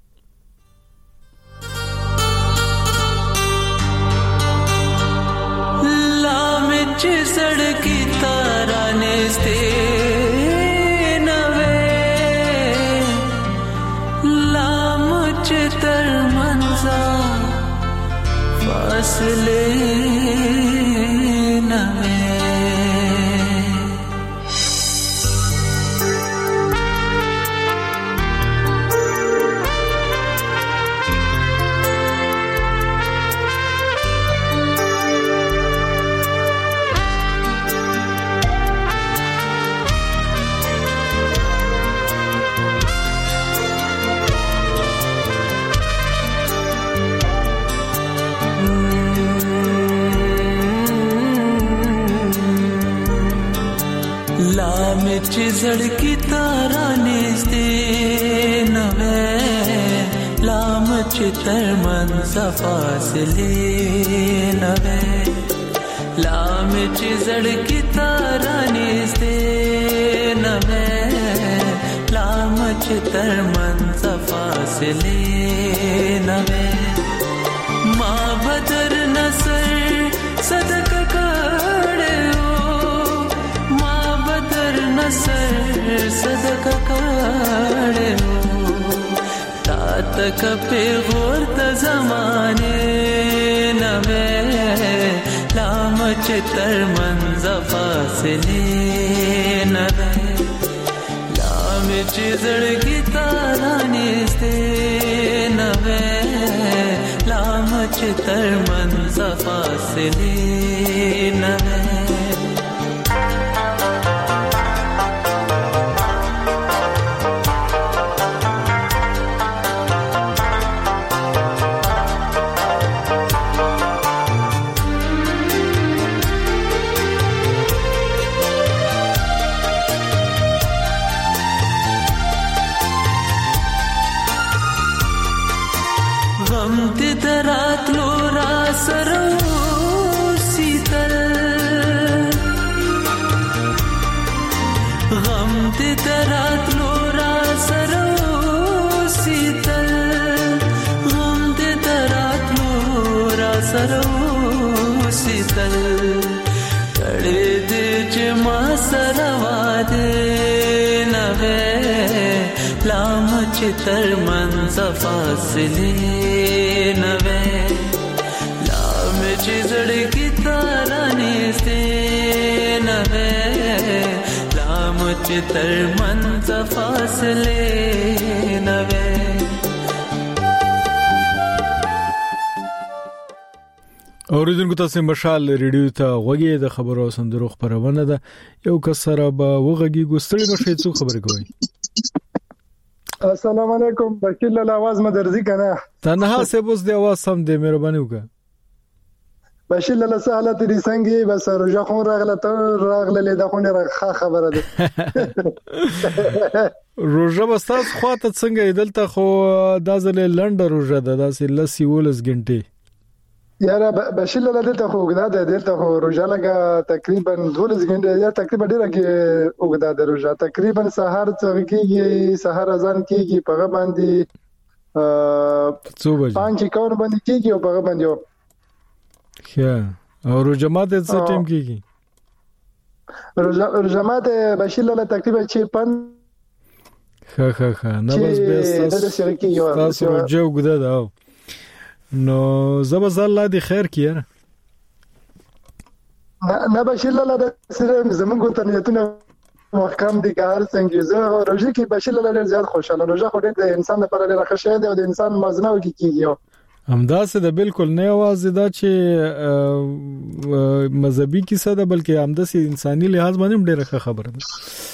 چې سړکی تارانه سته نوې لام چې تر منځه فاصله نوې چې زړکی تارانه سته نوې لام چې تر منځه فاصله نوې لام چې زړکی تارانه سته نوې لام چې تر منځه فاصله نوې ما بدر نصر صدقه سر صدقه کړه تا تک په غور د زمانه نوې لام چې تر منځه فاصله نوې لام چې زړګي تارانه سته نوې لام چې تر منځه فاصله نوې تر منځه فاصله نوې لام چې زړګي تارانه سته نوې لام چې تر منځه فاصله نوې اوریدونکو تاسو مشال ریډیو ته غوږی د خبرو سندرو خبرونه ده یو کس سره به وغږی ګستړي نشي څو خبر کوي. السلام علیکم بشیر لاله आवाज ما درځي کنه تنها سه بوس دی आवाज سم دی مهرباني وکړه بشیر لاله سهاله دې څنګه بس روزه خو راغله ته راغله د خونه راخه خبره ده روزه بستاس خواته څنګه دلته خو دازله لنډه روزه ده داسې لسی ولس غنټه یاره بشیر لاله دلته خو وګدا ده دلته خو روزه لګه تقریبا دولس غنټه یا تقریبا ډیره کې وګدا ده روزه تقریبا سحر څنګه کېږي سحر اذان کېږي په باندې څو بجې پنځه کور باندې کېږي او په باندې ښه او روزه ماته څه ټیم کېږي روزه ماته بشیر لاله تقریبا چې پن ښه ښه ښه نه بس بیا تاسو روزه وګدا ده نو زبزال الله دی خیر کیه نه بشیر لاله د سره زمونږ ته نیتونه محکم دي که هر څنګه زه روژه کې بشیر لاله ډېر زیات خوشاله روژه خو ډېر د انسان لپاره ډېره ښه شی دی او د انسان مزنه وکړي کېږي همداسې د بالکل نه یوازې دا چې مذهبي کیسه ده بلکې همداسې انساني لحاظ باندې ډېره ښه خبره ده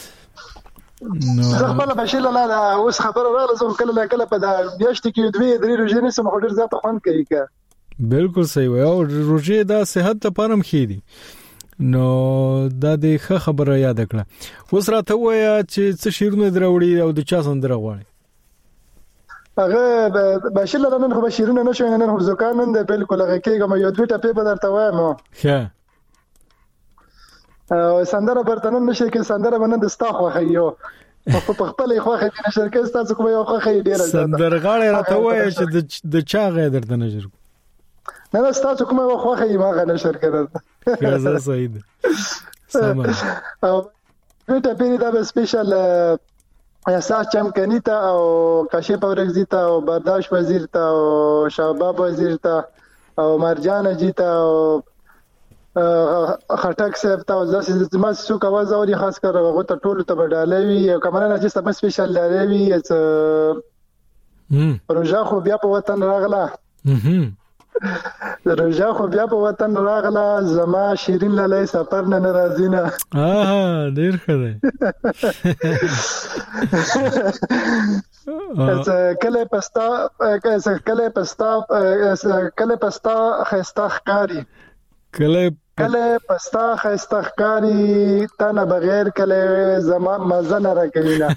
زه خپل بشیر لاله اوس خبره راغله زه کله کله په دا میاشت کې دوه درې روژې نیسم خو ډېر زیات خوند کوي که بالکل صحیح وای او روژې دا صحت لپاره هم ښه دي نو دا د ښه خبره یاد کړه اوس راته وایا چې څه شیرونه دروړي او د چا سندره غواړي هغه بشیر لاله نن خو بشیرونه نشو نن خو زکان نن د بالکل هغه کېګم یو دوه ټپې به درته وایم ښه او سندره برتنه نشي کې سندره باندې د ستا خو خيو په خپل خو خې د شرکت تاسو کومه یو خو خې ډیره سندره غاړه راته وای چې د چا غې درته نشر نه نه تاسو کومه یو خو خې ما غ نشر کړل خلاص سعید سم او ته پیری دا به سپیشل احساس چمکنیتا او کاشف اورگزیتا او برداشت وزیر تا او شباب وزیر تا او مرجان جیتا او خټک صاحب ته ځکه ما څو کاوه زوري خاص کر هغه ته ټول ته بدالوي او کمنه نه چې سم سپیشل لري هم روجا خو بیا په وطن راغله هم روجا خو بیا په وطن راغله زما شیرین لاله سفر نه ناراضی نه اه ډیر ښه دی کله پستا کله پستا کله پستا خستا ښکاری کله کله پستا خستخکاری تنه بغیر کله زمان مزه نه راکوي نه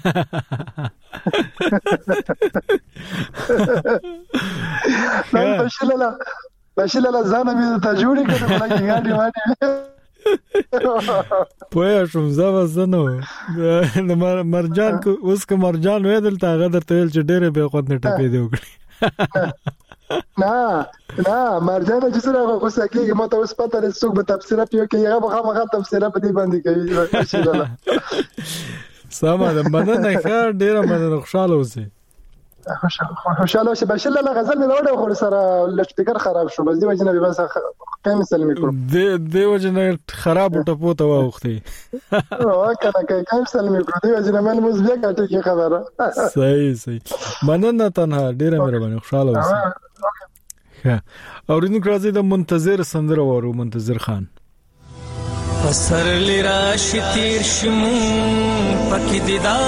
نن بشلله بشلله ځان مې ته جوړی کړم لکه غاډي واډي پوهه شوم زه وزنو د مرجان کو اوس کو مرجان وې دلته هغه درته ویل چې ډېر به خود نه ټپې دی وکړي نه نه مرجان چې سره خو سکیږي ماته اوس پته لري څوک به تفسیر پیو کې هغه هغه تفسیر په دې باندې کوي سما د مننه ښه ډیره مننه خوشاله اوسې خوشاله اوسې بشل الله غزل مې راوړ خو سره لټپیکر خراب شو بس دی وجنه به بس قیم سلام کړو دی دی وجنه خراب ټپو ته واوختي او کنه قیم سلام کړو دی وجنه مې موږ بیا کاټه کی خبره صحیح صحیح مننه تنها ډیره مهرباني خوشاله اوسې ښه اورینو راځي د منتظر سندره وورو منتظر خان پسر لرا شتیر شمو پکې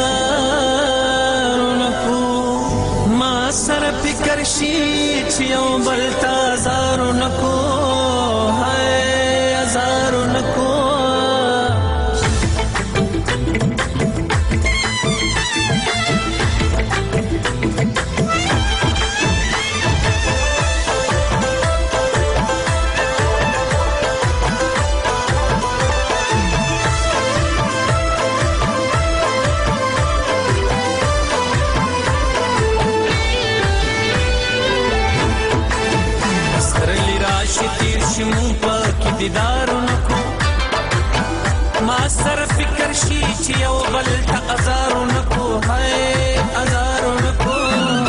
دیدار نکو ما سر فکر شي چې یو بل تازار نکو هاي ازار نکو دیدارو نکو ما سر فکر شي چې یو بل ته ازارو نکو هاي ازارو نکو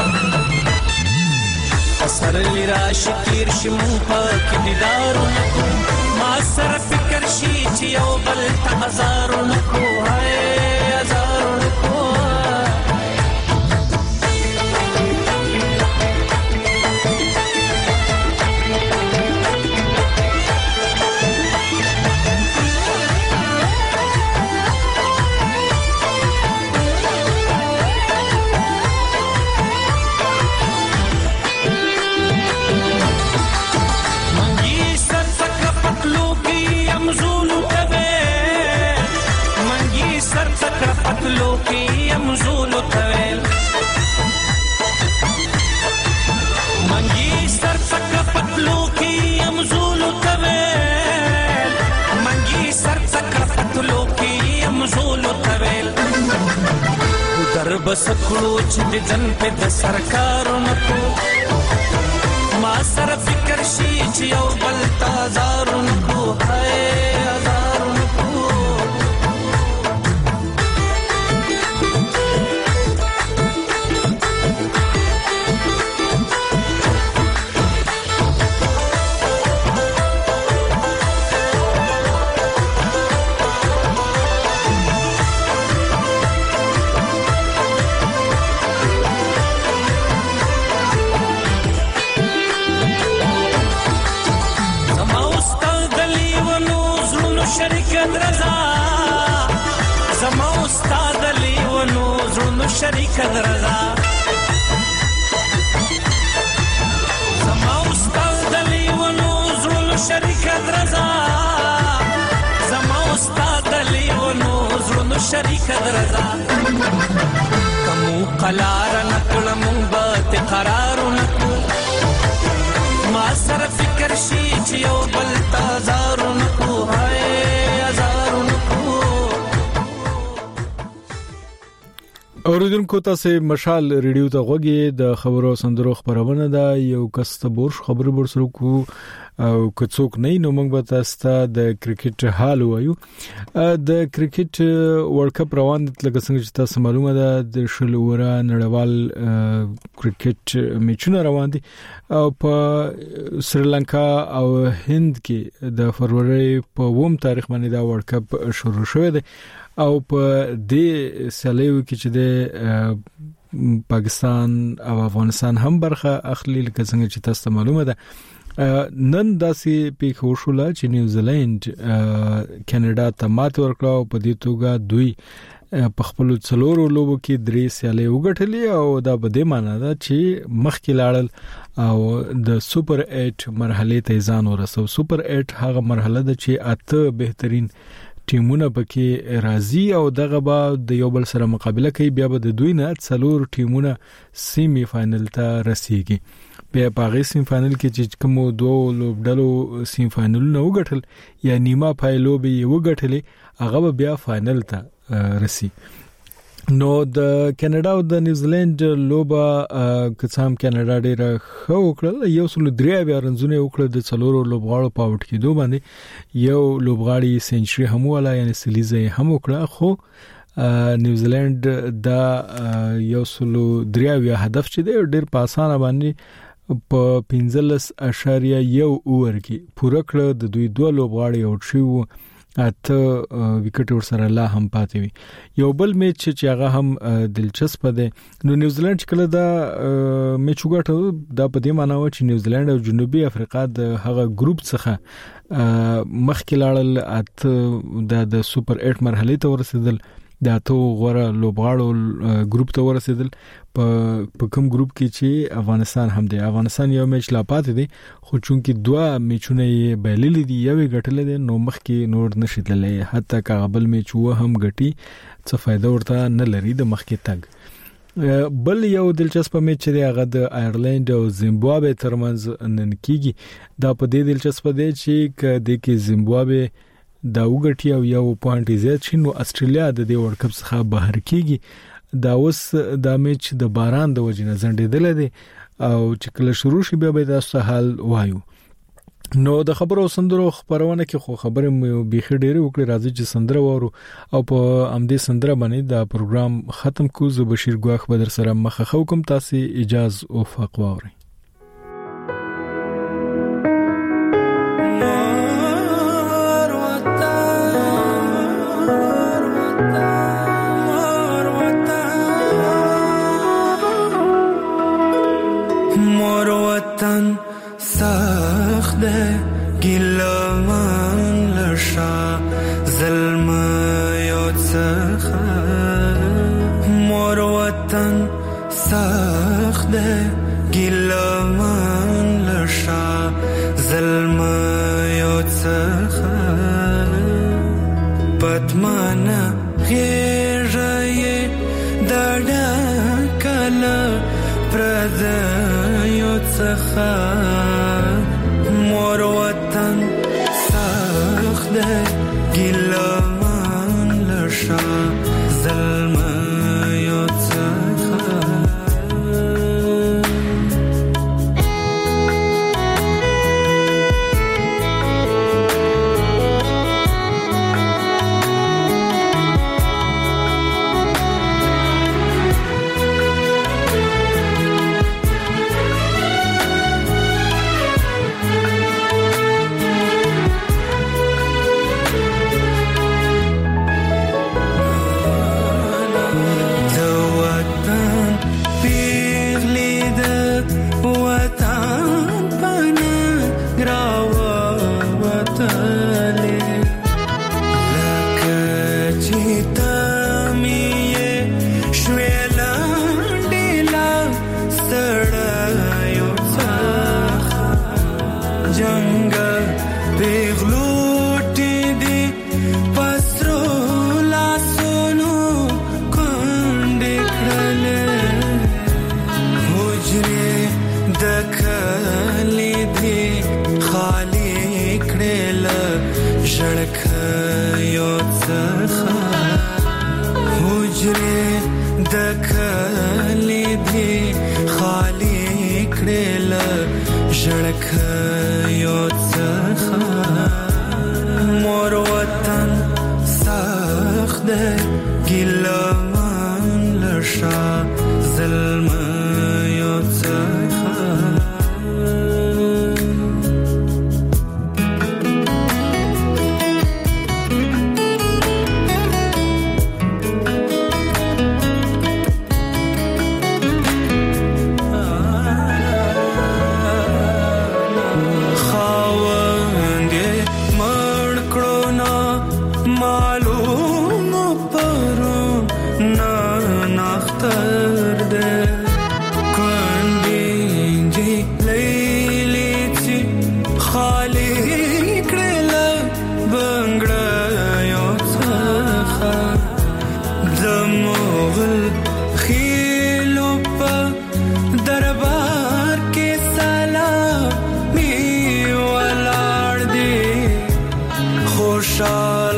سر لرا شکیر شمو پاک دیدارو نکو ما سر فکر شي چې یو بل ته ازارو نکو هاي ازارو نکو لوکی امزولو تویل منگی سر تک پتلوکی امزولو تویل منگی سر تک پتلوکی امزولو تویل در بسکلو چند جن پہ د سرکارو نکو ما سر فکر شی چیو بل تازارو نکو ہے ازارو نکو رضا زما استاد لیونو زړونو شریک رضا زما استاد لیونو زړونو شریک رضا زما استاد لیونو زړونو شریک رضا کمو قلار نکړم بت قرار نکو ما سره فکر شي چې یو بل تازار نکو هاي ازار نکو اوریدونکو تاسو مشال ریډیو ته غوږی د خبرو سندرو خبرونه ده یو کس ته بورش خبرو برسرو کو او کڅوک نه نو موږ به تاسو ته د کرکټ حال وایو د کرکټ ورلد کپ روان دي لکه څنګه چې تاسو معلومه ده د شلوره نړیوال کرکټ میچونه روان دي او په سریلانکا او هند کې د فروری په اووم تاریخ باندې دا ورلد کپ شروع شوی دی او په دې سلیو کې چې د پاکستان او افغانستان هم برخه اخلي لکه څنګه چې تاسو معلومه ده نن داسې پیښو شول چې نیوزیلند کاناډا ته مات ورکړه او په دې توګه دوی په خپل څلورو لوبو کې درې سیالي وګټلې او دا به د معنا ده چې مخکې لاړل او د سوپر اټ مرحله ته ځان ورسو سوپر اټ هغه مرحله ده چې اته بهترین ټیمونه پکې راځي او دغه به د یو بل سره مقابله کوي بیا به د دوی نه څلور ټیمونه سیمی فائنل ته رسیږي بیا په هغه سیم فائنل کې چې کوم دوه لوبډلو سیم فائنل نه وګټل یا نیمه پایلو به وګټلې هغه بیا فائنل ته رسی نو د کاناډا او د نیوزیلند لوبه کڅام کاناډا ډیره خو کړل یو سل درې بیا رنزونه وکړل د څلورو لوبغاړو په وټ کې دوه باندې یو لوبغاړي سنچري هم ولا یعنی سلیزه هم وکړه خو نیوزیلند دا یو سل درې هدف چې ډیر په اسانه باندې په پنځلس اشاریه یو اور کې پوره کړ د دوی دوه لوبغاړي او شو اته وکټ ورسره لا هم پاتې وي یو بل میچ چې هغه هم دلچسپ ده نو نیوزیلند کله دا میچ وګټو دا په دې معنی و چې نیوزیلند او جنوبي افریقا د هغه ګروپ څخه مخکې لاړل اته د سوپر اټ مرحله ته ورسېدل دا ته غوړه لوبغاړو ګروپ ته ورسېدل په کوم ګروپ کې چې افغانستان هم دی افغانستان یو میچ لا پاتې دی خو چونکی دوه میچونه یې بایللې دي یو غټل دي نو مخکې نور نشیدلې حتی کابل میچ و هم غټي څه فائدہ ورته نه لري د مخکې تګ بل یو دلچسپ میچ دی هغه د آیرلند او زیمبابوے ترمنځ نن کیږي دا په دې دلچسپ دی چې د کې زیمبابوے دا وګټي او یو پوینټ زیات شي نو استرالیا د دې ورلد کپ څخه بهر کیږي دا اوس د میچ د باران د وجې نه زندېدل دي او چې کله شروع شي بیا به تاسو حال وایو نو د خبرو سندرو خبرونه کې خو خبره مې بيخي ډېر وکړي راځي چې سندره وورو او په امدې سندره باندې دا پروګرام ختم کو زه بشیر ګواخ بدر سره مخه خو کوم تاسو اجازه او فقواوري سخت گیلمان لشا ظلم یاد سخه مور وطن سخت گیلمان لشا ظلم یاد سخه پتمانا غیره دادا کلا پرده یاد سخه مور وطن سخت گیلمان لشا ظلم یاد سخه معلوم پرو نا نختر ده کندینجی لیلی چی خالی کرل بنگڑا یو څخه دموغل خیلو په دربار کې سلامي ولاړ دی خوشال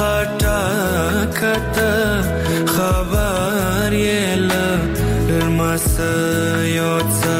خټکت خبر یې له لمس یو څه